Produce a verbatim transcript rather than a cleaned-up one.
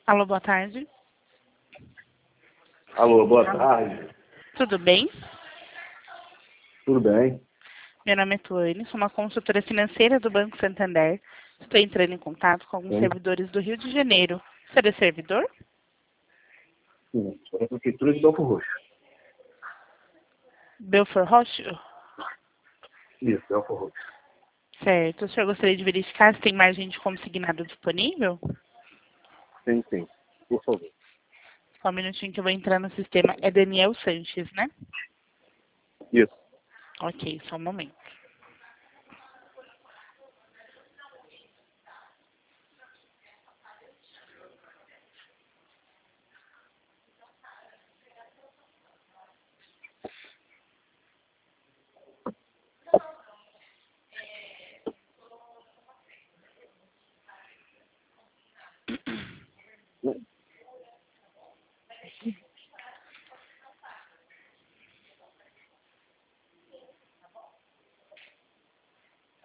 Alô, boa tarde. Alô, boa tarde. Tudo bem? Tudo bem? Meu nome é Tuane, sou uma consultora financeira do Banco Santander. Estou entrando em contato com alguns Sim. servidores do Rio de Janeiro. Você é servidor? Sim, sou da Prefeitura de Belfort Roxo. Belfort Roxo? Isso, Belfort Roxo. Certo. O senhor gostaria de verificar se tem margem de consignado disponível? Sim, sim. Por favor. Só um minutinho que eu vou entrar no sistema. É Daniel Sanches, né? Isso. Ok, só um momento.